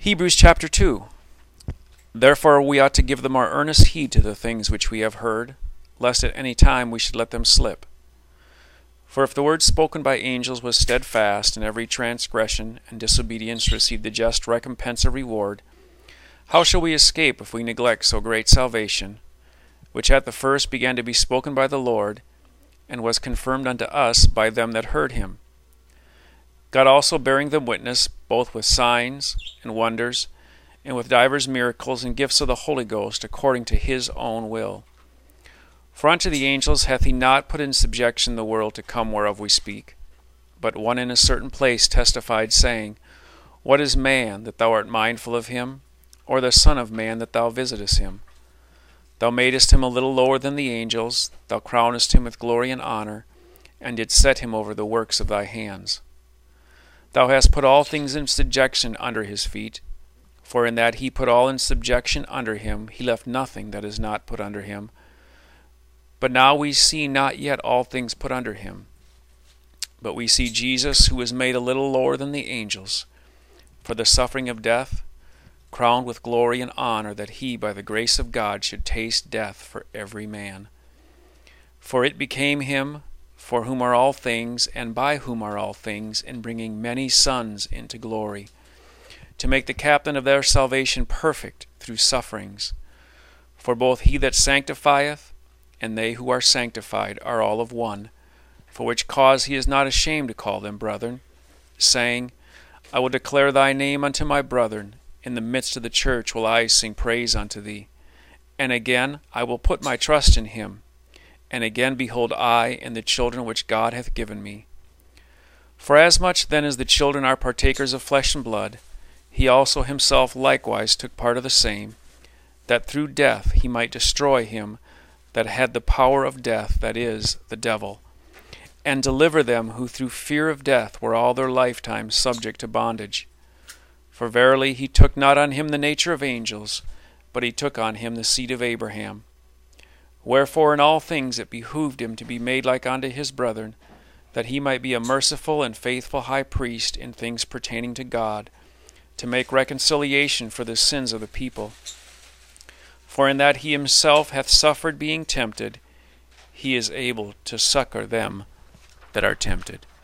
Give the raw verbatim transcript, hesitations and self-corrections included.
Hebrews chapter two. Therefore we ought to give the more earnest heed to the things which we have heard, lest at any time we should let them slip. For if the word spoken by angels was steadfast, and every transgression and disobedience received the just recompense of reward, how shall we escape if we neglect so great salvation, which at the first began to be spoken by the Lord, and was confirmed unto us by them that heard him? God also bearing them witness, both with signs and wonders, and with divers miracles and gifts of the Holy Ghost, according to his own will. For unto the angels hath he not put in subjection the world to come whereof we speak. But one in a certain place testified, saying, What is man, that thou art mindful of him? Or the Son of man, that thou visitest him? Thou madest him a little lower than the angels, thou crownest him with glory and honor, and didst set him over the works of thy hands. Thou hast put all things in subjection under his feet. For in that he put all in subjection under him, he left nothing that is not put under him. But now we see not yet all things put under him. But we see Jesus, who was made a little lower than the angels, for the suffering of death, crowned with glory and honor, that he, by the grace of God, should taste death for every man. For it became him, for whom are all things, and by whom are all things, in bringing many sons into glory, to make the captain of their salvation perfect through sufferings. For both he that sanctifieth and they who are sanctified are all of one, for which cause he is not ashamed to call them brethren, saying, I will declare thy name unto my brethren, in the midst of the church will I sing praise unto thee. And again, I will put my trust in him. And again, behold, I and the children which God hath given me. For as much then as the children are partakers of flesh and blood, he also himself likewise took part of the same, that through death he might destroy him that had the power of death, that is, the devil, and deliver them who through fear of death were all their lifetime subject to bondage. For verily he took not on him the nature of angels, but he took on him the seed of Abraham. Wherefore in all things it behooved him to be made like unto his brethren, that he might be a merciful and faithful high priest in things pertaining to God, to make reconciliation for the sins of the people. For in that he himself hath suffered being tempted, he is able to succor them that are tempted.